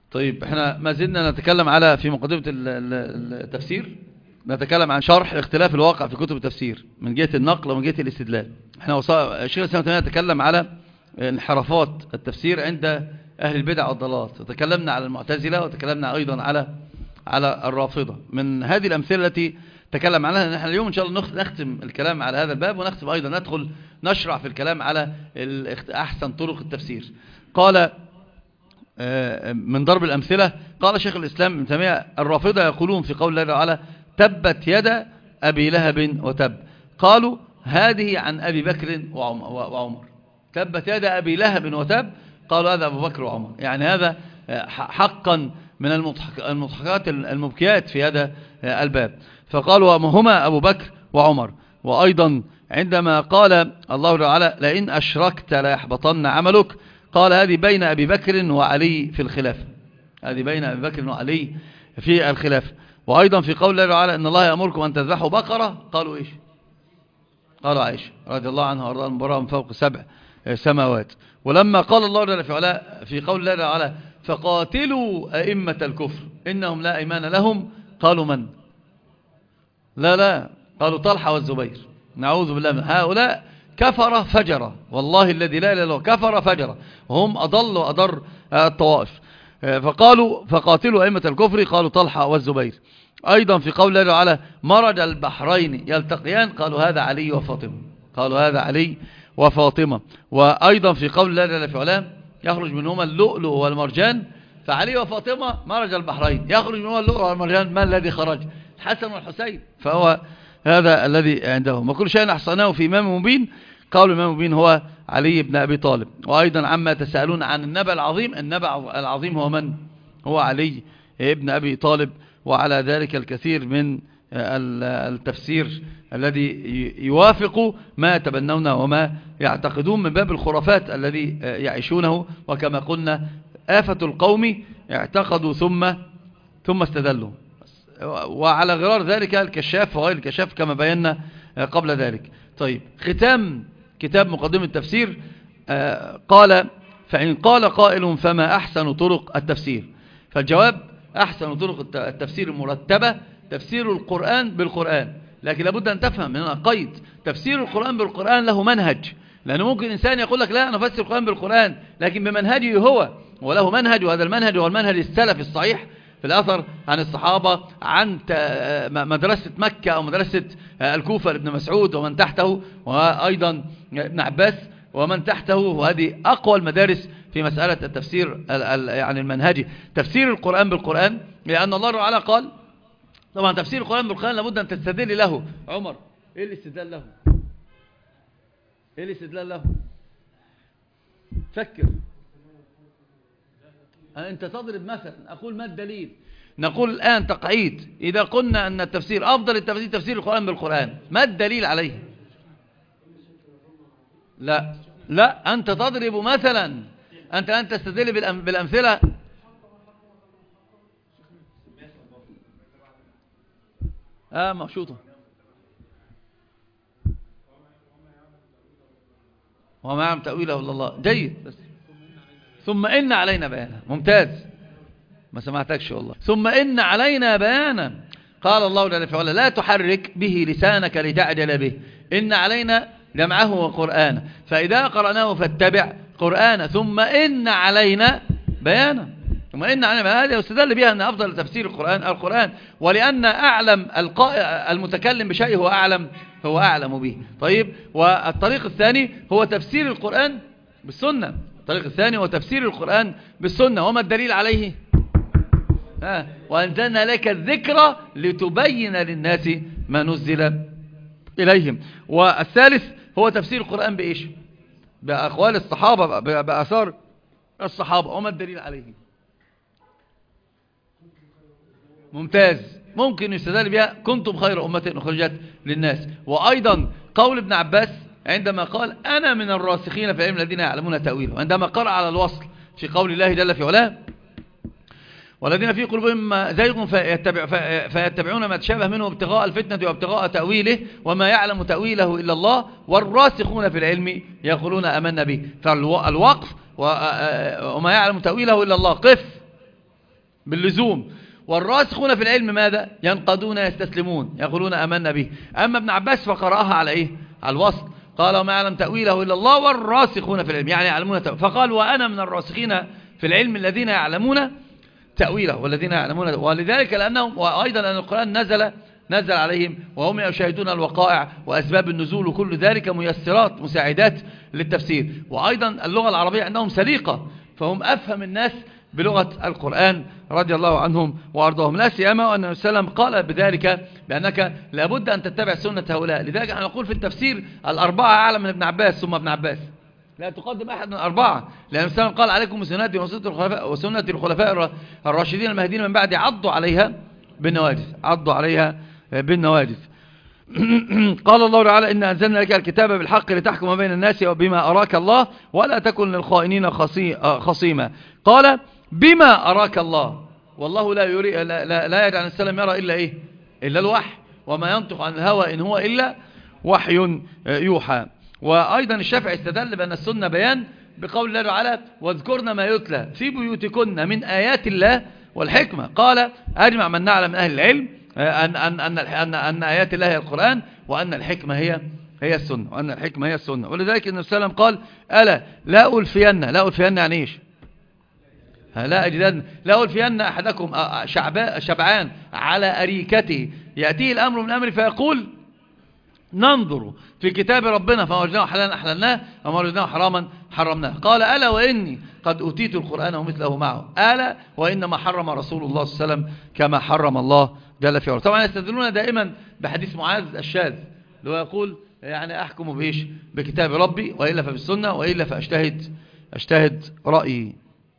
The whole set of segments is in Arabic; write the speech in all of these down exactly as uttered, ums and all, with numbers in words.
طيب احنا ما زلنا نتكلم على في مقدمة التفسير، نتكلم عن شرح اختلاف الواقع في كتب التفسير من جهة النقل ومن جهة الاستدلال. احنا وصا... الشيخ الإسلام تيمية تكلم على انحرافات التفسير عند أهل البدع والضلالات، وتكلمنا على المعتزلة، وتكلمنا أيضا على على الرافضة. من هذه الأمثلة التي تكلم عنها نحن اليوم إن شاء الله نختم الكلام على هذا الباب، ونختم أيضا ندخل نشرع في الكلام على أحسن طرق التفسير. قال من ضرب الأمثلة، قال شيخ الإسلام ابن تيمية: الرافضة يقولون في قول الله تعالى: تبت يد أبي لهب وتب. قالوا هذه عن أبي بكر وعمر. تبت يد أبي لهب وتب، قالوا هذا أبو بكر وعمر، يعني هذا حقا من المضحكات المبكيات في هذا الباب. فقالوا هما أبو بكر وعمر. وأيضا عندما قال الله تعالى: لئن أشركت ليحبطن عملك، قال هذه بين أبي بكر وعلي في الخلافة، هذه بين أبي بكر وعلي في الخلافة. وأيضا في قول الله تعالى: إن الله يأمركم أن تذبحوا بقرة، قالوا إيش؟ قالوا عائشة رضي الله عنها وارضاها المبرأة من فوق سبع سماوات. ولما قال الله تعالى في, في قول الله تعالى: فقاتلوا أئمة الكفر إنهم لا إيمان لهم، قالوا من؟ لا لا قالوا طلحة والزبير. نعوذ بالله من هؤلاء، كفر فجر، والله الذي لا إله إلا هو، كفر فجر، وهم أضل وأضر الطوائف. فقالوا فقاتلوا أئمة الكفر، قالوا طلحة والزبير. أيضا في قول الله تعالى: مرج البحرين يلتقيان، قالوا هذا علي وفاطمة، قالوا هذا علي وفاطمة. وأيضا في قول الله في علام: يخرج منهما اللؤلؤ والمرجان، فعلي وفاطمة مرج البحرين، يخرج منهما اللؤلؤ والمرجان، ما الذي خرج؟ الحسن والحسين، فهو هذا الذي عندهم. وكل شيء أحصناه في إمام مبين، قالوا الإمام مبين هو علي بن أبي طالب. وأيضا عما تسألون عن النبأ العظيم، النبأ العظيم هو من؟ هو علي بن أبي طالب. وعلى ذلك الكثير من التفسير الذي يوافق ما يتبنون وما يعتقدون من باب الخرافات الذي يعيشونه. وكما قلنا: آفة القوم اعتقدوا ثم ثم استدلوا. وعلى غرار ذلك الكشاف وغير الكشاف كما بينا قبل ذلك. طيب، ختام كتاب مقدمة التفسير. قال: فإن قال قائل فما أحسن طرق التفسير؟ فالجواب: أحسن طرق التفسير المرتبة تفسير القرآن بالقرآن. لكن لابد أن تفهم من قيد: تفسير القرآن بالقرآن له منهج، لأنه ممكن إنسان يقول لك: لا، أنا أفسر القرآن بالقرآن، لكن بمنهجه هو، وله منهج، وهذا المنهج هو المنهج السلفي الصحيح في الأثر عن الصحابة، عن مدرسة مكة أو مدرسة الكوفة لابن مسعود ومن تحته، وأيضا ابن عباس ومن تحته. وهذه أقوى المدارس في مسألة التفسير يعني المنهجي، تفسير القرآن بالقرآن. لأن الله تعالى قال، طبعا تفسير القرآن بالقرآن لابد أن تستدل له. عمر، إيه الاستدلال له؟ إيه الاستدلال له؟ فكر. أنت تضرب مثلا، أقول ما الدليل؟ نقول الآن تقعيد: إذا قلنا أن التفسير أفضل التفسير تفسير القرآن بالقرآن، ما الدليل عليه؟ لا لا أنت تضرب مثلا، أنت أنت تستدل بالأمثلة. آه مقشوطة. وما يعلم تأويله إلا الله. جيد. بس ثم إن علينا بيانا. ممتاز، ما سمعتكش والله. ثم إن علينا بيانا. قال الله جل وعلا: لا تحرك به لسانك لتعجل به، إن علينا جمعه وقرآنه، فإذا قرأناه فاتبع قرآنه، ثم إن علينا بيانا. ثم إن علينا، هذه يستدل بها أن أفضل تفسير القرآن القرآن، ولأن أعلم المتكلم بشيء هو أعلم هو أعلم به. طيب، والطريق الثاني هو تفسير القرآن بالسنة. الطريق الثاني هو تفسير القرآن بالسنة. وما الدليل عليه؟ ها، وأنزلنا لك الذكر لتبين للناس ما نزل إليهم. والثالث هو تفسير القرآن بإيش؟ بأقوال الصحابة، بأثار الصحابة. وما الدليل عليه؟ ممتاز، ممكن يستدل بها: كنتم خير أمة أخرجت للناس. وأيضا قول ابن عباس عندما قال: أنا من الراسخين في العلم الذين يعلمون تأويله، عندما قرأ على الوصل في قول الله جل في علاه: والذين في قلوبهم زيغ فيتبع فيتبعون ما تشابه منه ابتغاء الفتنة وابتغاء تأويله وما يعلم تأويله إلا الله والراسخون في العلم يقولون آمنا به. فالوقف وما يعلم تأويله إلا الله، قف باللزوم. والراسخون في العلم ماذا؟ ينقضون يستسلمون يقولون آمنا به. أما ابن عباس فقرأها على إيه؟ على الوصل، قال وما يعلم تأويله إلا الله والراسخون في العلم، يعني يعلمون تأويله. فقال وأنا من الراسخين في العلم الذين يعلمون تأويله والذين يعلمون، ولذلك لأنهم، وأيضا أن القرآن نزل نزل عليهم وهم يشاهدون الوقائع وأسباب النزول، وكل ذلك ميسرات مساعدات للتفسير. وأيضا اللغة العربية عندهم سليقة، فهم أفهم الناس بلغة القرآن رضي الله عنهم وأرضاهم. لا سيما وأن النبي صلى الله عليه وسلم قال بذلك بأنك لابد أن تتبع سنة هؤلاء. لذلك احنا نقول في التفسير الأربعة أعلم من ابن عباس ثم ابن عباس، لا تقدم أحد من الأربعة، لأن النبي صلى الله عليه وسلم قال عليكم بسنتي وسنة الخلفاء وسنة الخلفاء الراشدين المهديين من بعد عضوا عليها بالنواجذ، عضوا عليها بالنواجذ. قال الله تعالى إن أنزلنا لك الكتاب بالحق لتحكم بين الناس وبما أراك الله ولا تكن للخائنين خصيما. قال بما أراك الله، والله لا يري لا, لا, لا يجعل السلام يرى إلا إيه؟ إلا الوحي، وما ينطق عن الهوى إن هو إلا وحي يوحى. وأيضا الشافعي استدل بأن السنة بيان بقول الله تعالى واذكرن ما يتلى في بيوتكن من آيات الله والحكمة. قال أجمع من نعلم من أهل العلم أن, أن, أن, أن, أن آيات الله هي القرآن، وأن الحكمة هي هي السنة، وأن الحكمة هي السنة. ولذلك النبي صلى الله عليه وسلم قال ألا لا ألفين، لا ألفين يعني إيش؟ لا أجدن لا ألفين أحدكم شبعان على أريكته يأتيه الأمر من أمر فيقول ننظر في كتاب ربنا فما وجدناه حلالا أحللناه وما وجدناه حراما حرمناه. قال ألا وإني قد أوتيت القرآن ومثله معه، ألا وإنما حرم رسول الله صلى الله عليه وسلم كما حرم الله جل في علاه. طبعا يستدلون دائما بحديث معاذ الشاذ اللي هو يقول يعني أحكم بإيش؟ بكتاب ربي، وإلا فبالسنة، وإلا فأجتهد أجتهد رأيي.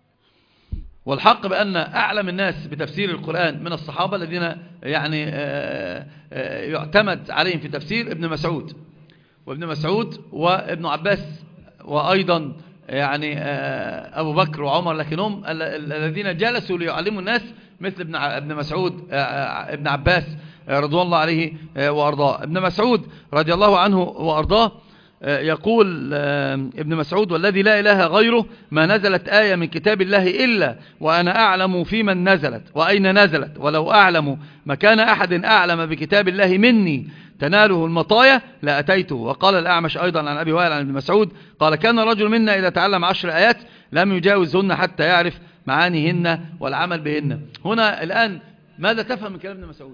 والحق بأن أعلم الناس بتفسير القرآن من الصحابة الذين يعني يعتمد عليهم في تفسير ابن مسعود وابن مسعود وابن عباس، وأيضا يعني أبو بكر وعمر، لكنهم الذين جلسوا ليعلموا الناس مثل ابن مسعود ابن عباس رضوان الله عليه وأرضاه. ابن مسعود رضي الله عنه وأرضاه يقول ابن مسعود والذي لا إله غيره ما نزلت آية من كتاب الله إلا وأنا أعلم في من نزلت وأين نزلت، ولو أعلم مكان أحد أعلم بكتاب الله مني تناله المطايا لأتيته. وقال الأعمش أيضا عن أبي وائل عن ابن مسعود قال كان رجل منا إذا تعلم عشر آيات لم يجاوزهن حتى يعرف معانيهن والعمل بهن. هنا الآن ماذا تفهم من كلام ابن مسعود؟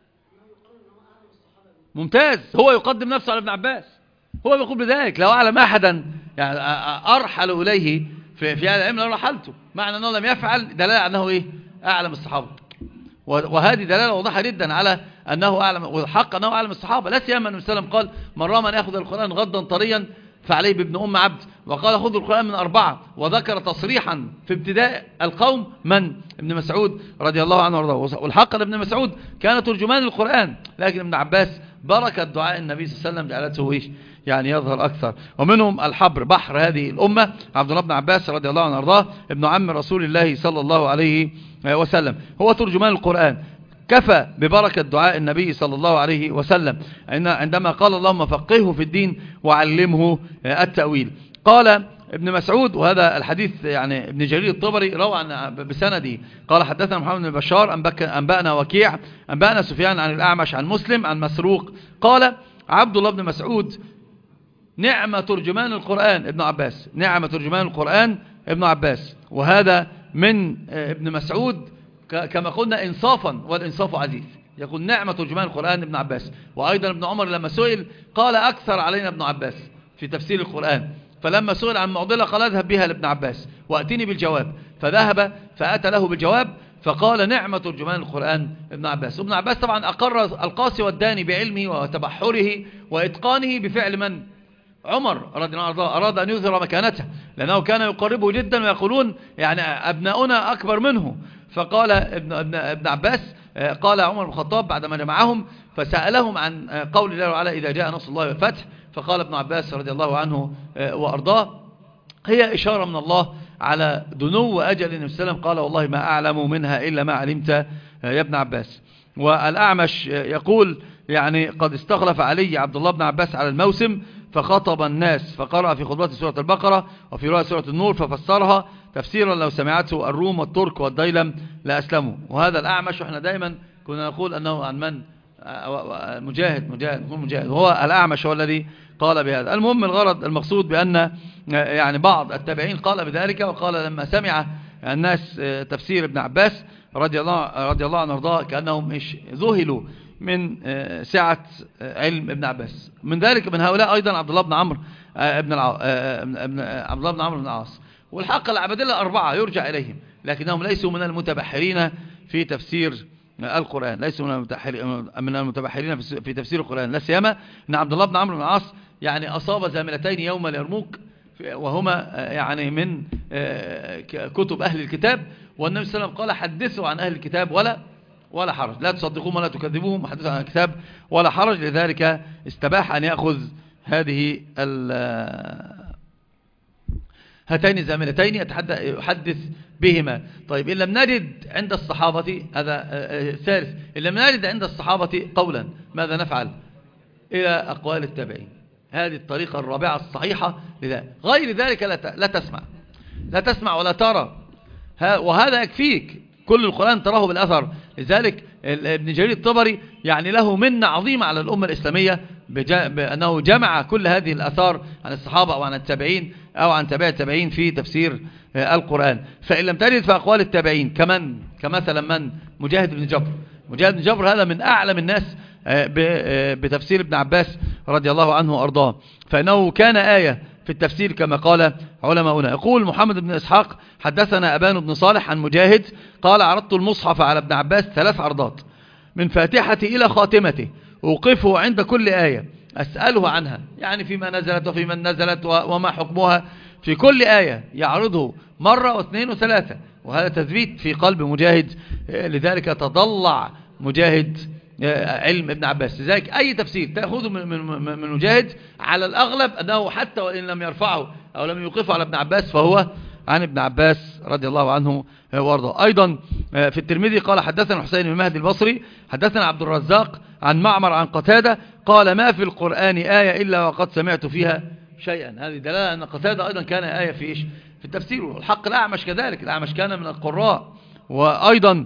ممتاز، هو يقدم نفسه على ابن عباس، هو يقول بذلك لو أعلم أحدا يعني أرحل إليه في في هذا العلم لرحلته، معنى أنه لم يفعل دلالة أنه إيه؟ أعلم الصحابة، وهذه دلالة واضحة جدا على أنه أعلم، والحق أنه أعلم الصحابة. لا سيما النبي صلى الله عليه وسلم قال من رام أن يأخذ القرآن غضا طريا فعليه بابن أم عبد، وقال خذوا القرآن من أربعة، وذكر تصريحا في ابتداء القوم من؟ ابن مسعود رضي الله عنه وارضاه. والحق أن ابن مسعود كان ترجمان القرآن، لكن ابن عباس بركة دعاء النبي صلى الله عليه وسلم جعلته إيش؟ يعني يظهر أكثر. ومنهم الحبر بحر هذه الأمة عبد الله بن عباس رضي الله عنه وارضاه ابن عم رسول الله صلى الله عليه وسلم، هو ترجمان القرآن، كفى ببركة دعاء النبي صلى الله عليه وسلم عندما قال اللهم فقهه في الدين وعلمه التأويل. قال ابن مسعود، وهذا الحديث يعني ابن جرير الطبري روى عن بسنده قال حدثنا محمد بن بشار أنبأنا وكيع أنبأنا سفيان عن الأعمش عن مسلم عن مسروق قال عبد الله بن مسعود نعم ترجمان القرآن ابن عباس، نعم ترجمان القرآن ابن عباس. وهذا من ابن مسعود كما قلنا إنصافا، والإنصاف عزيز، يقول نعم ترجمان القرآن ابن عباس. وأيضا ابن عمر لما سئل قال أكثر علينا ابن عباس في تفسير القرآن، فلما سئل عن معضلة قال اذهب بها لابن عباس وأتني بالجواب، فذهب فأتى له بالجواب فقال نعم ترجمان القرآن ابن عباس. وابن عباس طبعا أقر القاسي والداني بعلمه وتبحره وإتقانه بفعل من؟ عمر رضي الله عنه، أراد أن يظهر مكانته لأنه كان يقربه جدا ويقولون يعني أبناؤنا أكبر منه. فقال ابن, ابن, ابن عباس قال عمر بن الخطاب بعدما جمعهم فسألهم عن قول الله تعالى إذا جاء نصر الله والفتح، فقال ابن عباس رضي الله عنه وأرضاه هي إشارة من الله على دنو أجل النبي صلى الله عليه وسلم، قال والله ما أعلم منها إلا ما علمت يا ابن عباس. والأعمش يقول يعني قد استخلف علي عبد الله بن عباس على الموسم فخطب الناس فقرأ في خطبات سورة البقرة وفي رواية سورة النور ففسرها تفسيرا لو سمعته الروم والترك والديلم لأسلموا. وهذا الأعمش، وإحنا دائما كنا نقول أنه عن من؟ مجاهد مجاهد مجاهد وهو الأعمش هو الذي قال بهذا. المهم الغرض المقصود بأن يعني بعض التابعين قال بذلك، وقال لما سمع الناس تفسير ابن عباس رضي الله رضي الله عنه وارضاه كأنهم ذهلوا من سعة علم ابن عباس. من ذلك من هؤلاء أيضا عبد الله بن عمرو ابن الع... عبد الله بن عمرو بن العاص. والحق العبادلة أربعة يرجع إليهم، لكنهم ليسوا من المتبحرين في تفسير القرآن، ليسوا من من المتبحرين في تفسير القرآن، لا سيما أن عبد الله بن عمرو بن العاص يعني أصاب زاملتين يوم اليرموك، وهما يعني من كتب أهل الكتاب، والنبي صلى الله عليه وسلم قال حدثوا عن أهل الكتاب ولا ولا حرج، لا تصدقوهم ولا تكذبوهم، حدثوا عن الكتاب ولا حرج. لذلك استباح أن يأخذ هذه هاتين الزاملتين يحدث بهما. طيب إن لم نجد عند الصحابة، هذا ثالث، إن لم نجد عند الصحابة قولا ماذا نفعل؟ إلى أقوال التابعين. هذه الطريقة الرابعة الصحيحة لذلك. غير ذلك لا تسمع لا تسمع ولا ترى، وهذا يكفيك. كل القرآن تراه بالأثر. لذلك ابن جرير الطبري يعني له منة عظيمة على الأمة الإسلامية بأنه جمع كل هذه الأثار عن الصحابة أو عن التابعين أو عن تابع التابعين في تفسير القرآن. فإن لم تجد في أقوال التابعين كمن كمثلا من مجاهد بن جبر. مجاهد بن جبر هذا من أعلم الناس بتفسير ابن عباس رضي الله عنه وأرضاه، فإنه كان آية في التفسير كما قال علماؤنا. يقول محمد بن إسحاق حدثنا أبان بن صالح عن مجاهد قال عرضت المصحف على ابن عباس ثلاث عرضات من فاتحته إلى خاتمته، أوقفه عند كل آية أسأله عنها، يعني فيما نزلت وفي من نزلت وما حكمها. في كل آية يعرضه مرة واثنين وثلاثة، وهذا تثبيت في قلب مجاهد. لذلك تضلع مجاهد علم ابن عباس. لذلك أي تفسير تأخذه من, من, من مجاهد على الأغلب أنه حتى وإن لم يرفعه أو لم يوقفه على ابن عباس فهو عن ابن عباس رضي الله عنه وارضاه. أيضا في الترمذي قال حدثنا حسين بن مهدي البصري حدثنا عبد الرزاق عن معمر عن قتادة قال ما في القرآن آية إلا وقد سمعت فيها شيئا. هذه دلالة أن قتادة أيضا كان آية في إيش؟ في التفسير. والحق الأعمش كذلك، الأعمش كان من القراء. وأيضا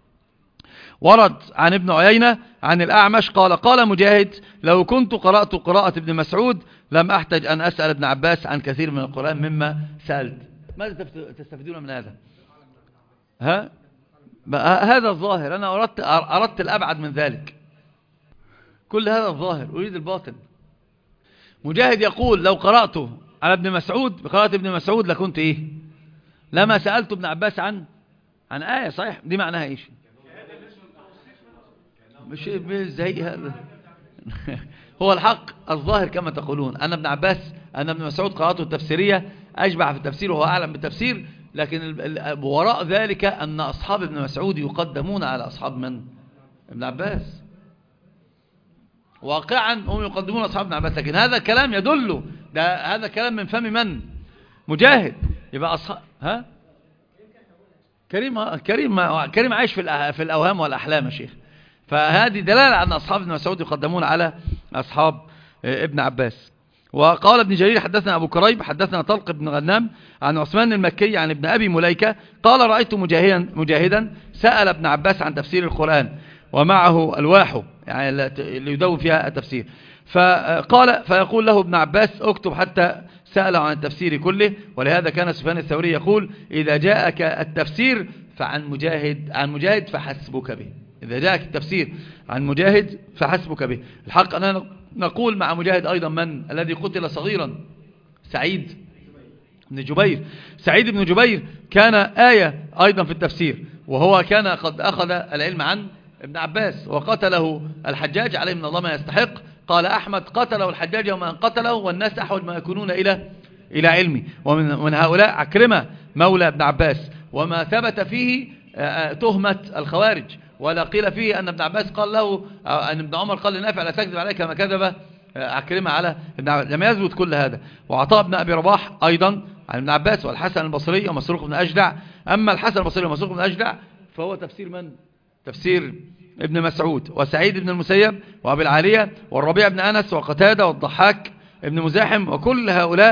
ورد عن ابن عيينة عن الأعمش قال قال مجاهد لو كنت قرأت قراءة ابن مسعود لم أحتج أن أسأل ابن عباس عن كثير من القرآن مما سألت. ماذا تستفيدون من هذا؟ ها؟ هذا الظاهر. أنا أردت, أردت الأبعد من ذلك. كل هذا الظاهر أريد الباطن. مجاهد يقول لو قرأته على ابن مسعود بقراءة ابن مسعود لكنت إيه؟ لما سألت ابن عباس عن عن آية. صحيح دي معناها إيش؟ مش زي هذا. هو الحق الظاهر كما تقولون أن ابن عباس أن ابن مسعود قراءته التفسيرية أشبع في التفسير وهو أعلم بالتفسير، لكن وراء ذلك أن أصحاب ابن مسعود يقدمون على أصحاب من؟ ابن عباس. واقعا هم يقدمون أصحاب ابن عباس، لكن هذا كلام يدل ده هذا كلام من فم من؟ مجاهد. يبقى أصحاب ها كريم كريم كريم عايش في في الأوهام والأحلام يا شيخ. فهذه دلالة أن أصحاب ابن مسعود يقدمون على أصحاب ابن عباس. وقال ابن جرير حدثنا أبو كريب حدثنا طلق بن غنام عن عثمان المكي عن ابن أبي مليكة قال رأيت مجاهدا, مجاهدا سأل ابن عباس عن تفسير القرآن ومعه ألواحه يعني اللي يدون فيها التفسير، فقال فيقول له ابن عباس اكتب حتى سأله عن التفسير كله. ولهذا كان سفيان الثوري يقول إذا جاءك التفسير فعن مجاهد عن مجاهد فحسبك به. إذا جاءك التفسير عن مجاهد فحسبك به. الحق أننا نقول مع مجاهد أيضا من الذي قتل صغيرا؟ سعيد بن جبير. سعيد بن جبير كان آية أيضا في التفسير، وهو كان قد أخذ العلم عن ابن عباس وقتله الحجاج عليه من الله ما يستحق. قال أحمد قتله الحجاج وما أن قتله والناس أحوج ما يكونون إلى إلى علمي. ومن من هؤلاء عكرمة مولى ابن عباس، وما ثبت فيه تهمة الخوارج، ولا قيل فيه أن ابن عباس قال له أن ابن عمر قال لنافع لا تكذب عليك كما كذب عكرمة على ابن عباس. لم يثبت كل هذا. وعطاء بن أبي رباح أيضا عن ابن عباس والحسن البصري ومسروق بن أجدع. أما الحسن البصري ومسروق بن أجدع فهو تفسير من؟ تفسير ابن مسعود وسعيد بن المسيب وأبي العالية والربيع بن أنس وقتادة والضحاك ابن مزاحم، وكل هؤلاء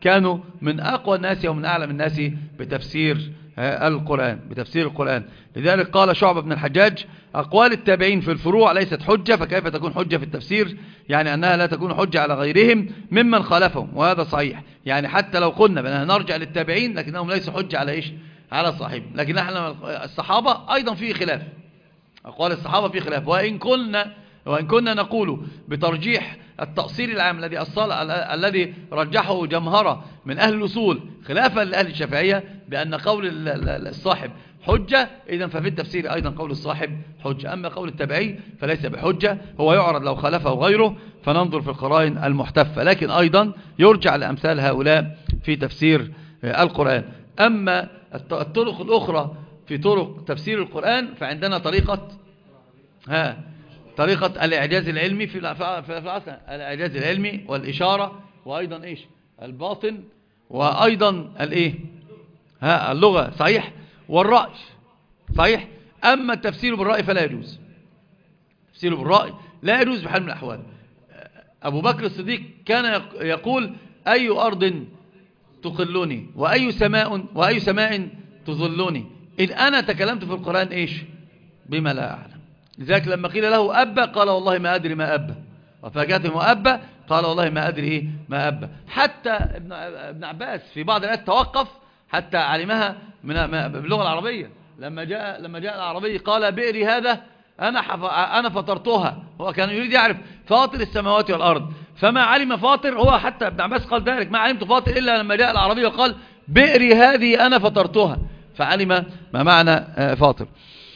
كانوا من أقوى الناس ومن أعلم الناس بتفسير القرآن بتفسير القرآن لذلك قال شعبة بن الحجاج: أقوال التابعين في الفروع ليست حجة، فكيف تكون حجة في التفسير؟ يعني أنها لا تكون حجة على غيرهم ممن خالفهم، وهذا صحيح. يعني حتى لو قلنا بأننا نرجع للتابعين لكنهم ليسوا حجة على إيش؟ على الصحيح. لكن احنا الصحابة أيضا فيه خلاف، أقوال الصحابة فيه خلاف، وإن كنا وإن كنا نقول بترجيح التأصيل العام الذي أصل الذي رجحه جمهرة من أهل الأصول خلافا لأهل الشافعية بأن قول الصاحب حجة، إذن ففي التفسير أيضا قول الصاحب حجة. أما قول التابعي فليس بحجة، هو يعرض لو خلفه غيره فننظر في القرائن المحتفة، لكن أيضا يرجع لأمثال هؤلاء في تفسير القرآن. أما الطرق الأخرى في طرق تفسير القرآن فعندنا طريقة ها طريقة الإعجاز العلمي في العصر، الإعجاز العلمي والإشارة، وأيضا إيش الباطن، وأيضا الإيه ها اللغة، صحيح، والرأي، صحيح. أما التفسير بالرأي فلا يجوز، التفسير بالرأي لا يجوز بحال من الأحوال. أبو بكر الصديق كان يقول: أي أرض تقلني وأي سماء وأي سماء تظلني إن أنا تكلمت في القرآن إيش بما لا أعلم. لذلك لما قيل له أبا قال: والله ما أدري ما أبا. وفاجأتهم أبا قال: والله ما أدري إيه ما أبا. حتى ابن عباس في بعض الآيات توقف حتى علمها من باللغة العربية. لما جاء لما جاء العربي قال: بئري هذا أنا أنا فطرتها. هو كان يريد يعرف فاطر السماوات والأرض، فما علم فاطر، هو حتى ابن عباس قال ذلك: ما علمت فاطر إلا لما جاء العربي وقال: بئري هذه أنا فطرتها، فعلم ما معنى فاطر.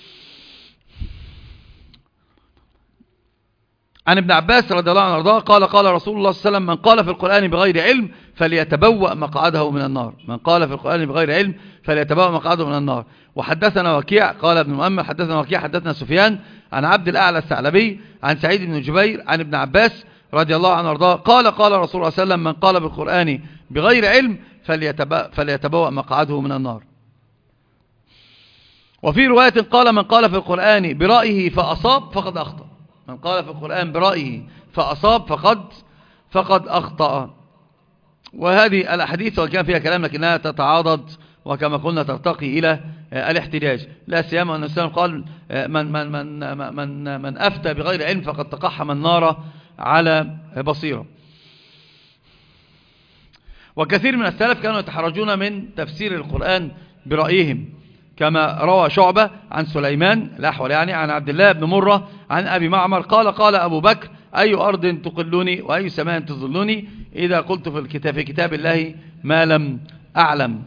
عن ابن عباس رضي الله عنه وارضاه قال: قال رسول الله صلى الله عليه وسلم: من قال في القرآن بغير علم فليتبوأ مقعده من النار. من قال في القرآن بغير علم فليتبوأ مقعده من النار. وحدثنا وكيع قال ابن مؤمل حدثنا وكيع حدثنا سفيان عن عبد الأعلى الثعلبي عن سعيد بن جبير عن ابن عباس رضي الله عنه وارضاه قال: قال رسول الله صلى الله عليه وسلم: من قال بالقرآن بغير علم فليتبوأ, فليتبوأ مقعده من النار. وفي رواية قال: من قال في القرآن برأيه فأصاب فقد أخطأ. من قال في القرآن برأيه فأصاب فقد فقد أخطأ. وهذه الأحاديث وكان فيها كلام لكنها تتعاضد، وكما قلنا ترتقي إلى الاحتجاج، لا سيما أن السلام قال: من, من, من, من, من أفتى بغير علم فقد تقحم النار على بصيرة. وكثير من السلف كانوا يتحرجون من تفسير القرآن برأيهم، كما روى شعبة عن سليمان الأحول يعني عن عبد الله بن مرة عن أبي معمر قال: قال أبو بكر: أي أرض تقلني وأي سماء تظلني إذا قلت في الكتاب في كتاب الله ما لم أعلم.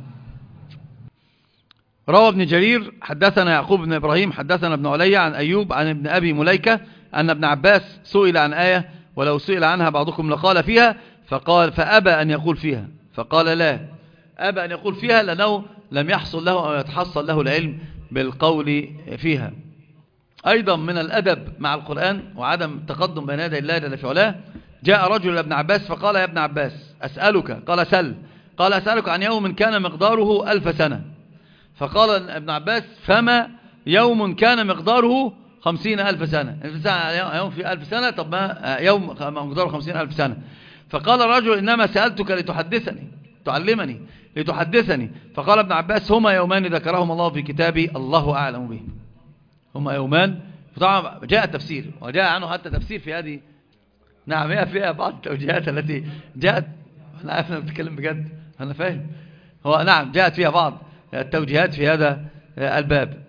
روى ابن جرير حدثنا يعقوب بن إبراهيم حدثنا ابن علي عن أيوب عن ابن أبي مليكة أن ابن عباس سئل عن آية ولو سئل عنها بعضكم لقال فيها، فقال فأبى أن يقول فيها، فقال لا أبى أن يقول فيها لأنه لم يحصل له أو يتحصل له العلم بالقول فيها. أيضا من الأدب مع القرآن وعدم التقدم بين يدي الله جل في علاه، جاء رجل لابن عباس فقال: يا ابن عباس أسألك، قال سل، قال أسألك عن يوم كان مقداره ألف سنة. فقال ابن عباس: فما يوم كان مقداره خمسين ألف سنة؟ يوم في ألف سنة، طب ما يوم مقداره خمسين ألف سنة؟ فقال الرجل: إنما سألتك لتحدثني تعلمني لتحدثني. فقال ابن عباس: هما يومان ذكرهما الله في كتابي الله أعلم به. هما يومان، طبعا جاء التفسير وجاء عنه حتى تفسير في هذه، نعم هي فيها بعض التوجيهات التي جاءت، أنا عارف أنا بتكلم بجد، أنا فاهم، هو نعم جاءت فيها بعض التوجيهات في هذا الباب.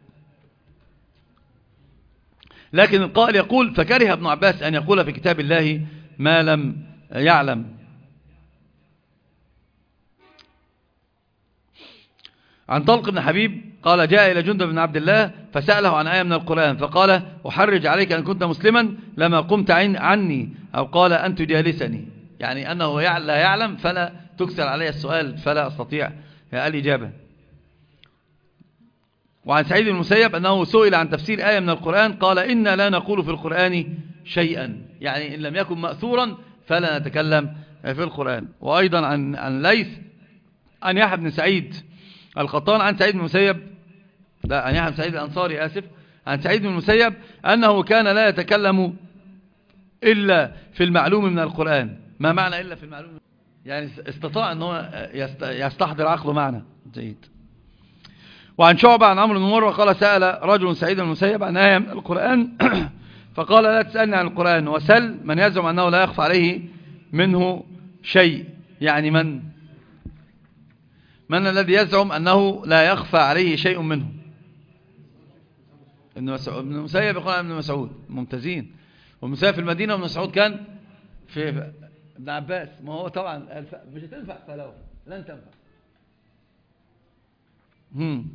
لكن القائل يقول: فكره ابن عباس أن يقول في كتاب الله ما لم يعلم. عن طلق بن حبيب قال: جاء إلى جندب بن عبد الله فسأله عن آية من القرآن فقال: أحرج عليك أن كنت مسلما لما قمت عني، أو قال: أن تجالسني، يعني أنه لا يعلم فلا تكسر علي السؤال فلا أستطيع الإجابة. وعن سعيد بن المسيب أنه سئل عن تفسير آية من القرآن قال: إنا لا نقول في القرآن شيئا، يعني إن لم يكن مأثورا فلا نتكلم في القرآن. وأيضا عن عن ليث عن يحيى بن سعيد القطان عن سعيد بن المسيب، لا عن يحيى بن سعيد الأنصاري آسف، عن سعيد بن المسيب أنه كان لا يتكلم إلا في المعلوم من القرآن. ما معنى إلا في المعلوم؟ يعني استطاع ان هو يستحضر عقله معنا. جيد. وعن شعبة عن عمرو بن مرة قال سأل رجل سعيد بن المسيب عن آية من القرآن فقال لا تسألني عن القرآن وسل من يزعم أنه لا يخفى عليه منه شيء. يعني من من الذي يزعم أنه لا يخفى عليه شيء منه؟ ابن المسيب يقول ابن مسعود. ممتازين. والمسيب في المدينة وابن مسعود كان في ابن عباس. ما هو طبعا مش هتنفع فلو لن تنفع. هم.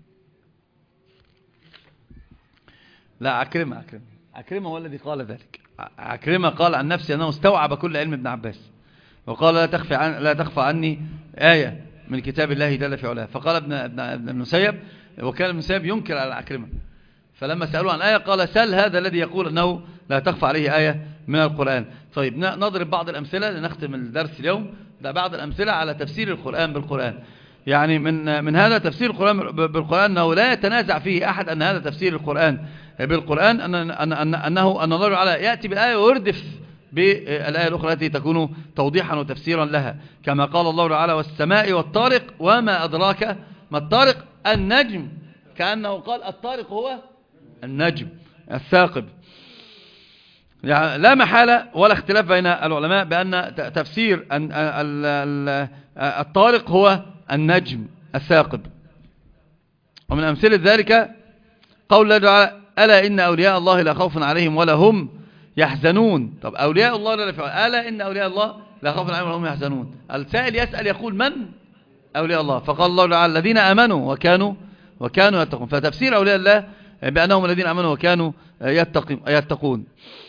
لا عكرمة عكرمة عكرمة هو الذي قال ذلك. عكرمة قال عن نفسه أنه استوعب كل علم ابن عباس وقال لا تخفى عن لا تخفى عني آية من كتاب الله جل في علاه. فقال ابن ابن ابن المسيب وكان ابن المسيب ينكر على عكرمة فلما سألوه عن آية قال سل هذا الذي يقول أنه لا تخفى عليه آية من القرآن. طيب نضرب بعض الأمثلة لنختم الدرس اليوم. ده بعض الأمثلة على تفسير القرآن بالقرآن. يعني من من هذا تفسير القرآن بالقرآن أنه لا يتنازع فيه أحد أن هذا تفسير القرآن بالقرآن أن أن أن أنه أن الله تعالى يأتي بالآية ويردف بالآية الأخرى التي تكون توضيحا وتفسيرا لها كما قال الله تعالى والسماء والطارق وما أدراك ما الطارق النجم. كأنه قال الطارق هو النجم الثاقب. يعني لا محالة ولا اختلاف بين العلماء بأن تفسير الطارق هو النجم الثاقب. ومن أمثلة ذلك قول الله تعالى ألا إن أولياء الله لا خوف عليهم ولا هم يحزنون. طب أولياء الله لا خوف ألا إن أولياء الله لا خوف عليهم ولا هم يحزنون. السائل يسأل يقول من أولياء الله؟ فقال الله تعالى الذين آمنوا وكانوا وكانوا يتقون. فتفسير أولياء الله بأنهم الذين آمنوا وكانوا يتقون.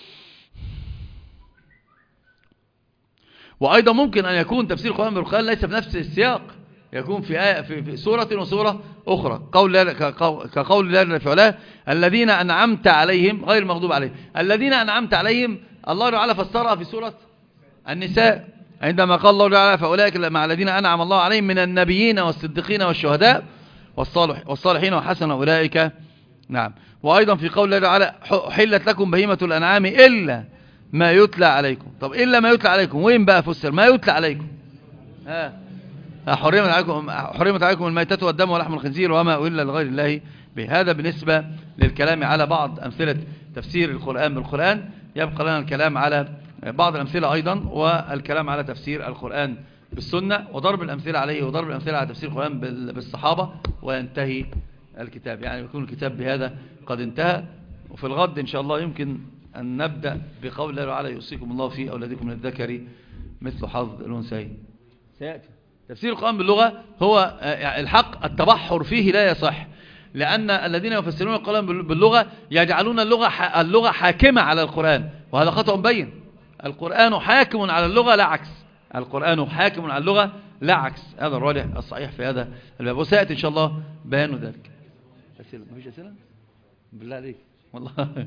وأيضا ممكن أن يكون تفسير القرآن بالقرآن ليس بنفس السياق يكون في آية في, في سورة وسورة أخرى. قول كقول الله في علاه الذين أنعمت عليهم غير المغضوب عليهم. الذين أنعمت عليهم الله تعالى فسرها في سورة النساء عندما قال الله تعالى فأولئك مع الذين أنعم الله عليهم من النبيين والصديقين والشهداء والصالح والصالحين وحسن أولئك. نعم. وأيضا في قول الله تعالى حلت لكم بهيمة الأنعام إلا ما يتلى عليكم. طب إلا ما يتلى عليكم وين بقى فسر ما يتلى عليكم؟ ها حرمت عليكم حرمت عليكم الميتة والدم ولحم الخنزير وما أهل لغير الله به. هذا بالنسبة للكلام على بعض أمثلة تفسير القرآن بالقرآن. يبقى لنا الكلام على بعض الأمثلة أيضا والكلام على تفسير القرآن بالسنة وضرب الأمثلة عليه وضرب الأمثلة على تفسير القرآن بالصحابة وينتهي الكتاب. يعني يكون الكتاب بهذا قد انتهى. وفي الغد إن شاء الله يمكن أن نبدأ بقول الله تعالى يوصيكم الله في أولادكم من الذكر مثل حظ الأنثيين. سيأتي تفسير القرآن باللغة هو الحق التبحر فيه لا يصح لأن الذين يفسرون القرآن باللغة يجعلون اللغة اللغة حاكمة على القرآن وهذا خطأ بين. القرآن حاكم على اللغة لا عكس. القرآن حاكم على اللغة لا عكس. هذا الراجح الصحيح في هذا الباب وسيأتي إن شاء الله بيان ذلك. أسئلة مفيش أسئلة بالله عليك والله.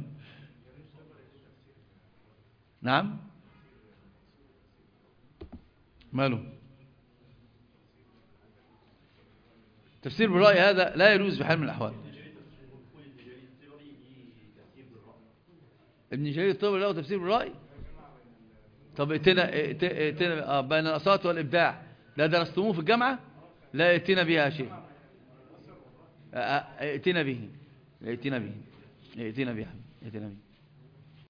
نعم ماله تفسير بالرأي هذا لا يجوز بحال من الأحوال. ابن جرير الطبري له تفسير بالرأي. طب ائتنا ائتنا بين الأصالة والإبداع لا درستموه في الجامعة؟ لا ائتنا بها شيء. ائتنا به ائتنا به ائتنا به ائتنا به